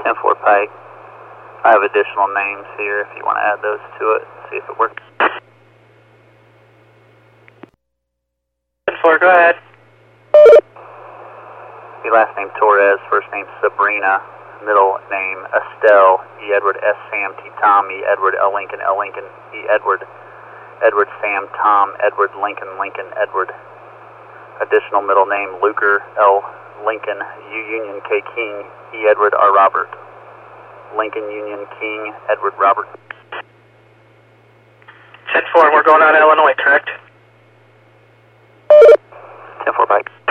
10-4 Pike. I have additional names here if you want to add those to it, see if it works. 10-4, go ahead. Your last name Torres, first name Sabrina, middle name Estelle, E. Edward, S. Sam, T. Tom, E. Edward, L. Lincoln, E. Edward, Edward, Sam, Tom, Edward, Lincoln, Edward. Additional middle name Luker, L. Lincoln, U. Union, K. King, E. Edward, R. Robert. Lincoln, Union, King, Edward, Robert. 10-4, we're going out of Illinois, correct? 10-4 Pike.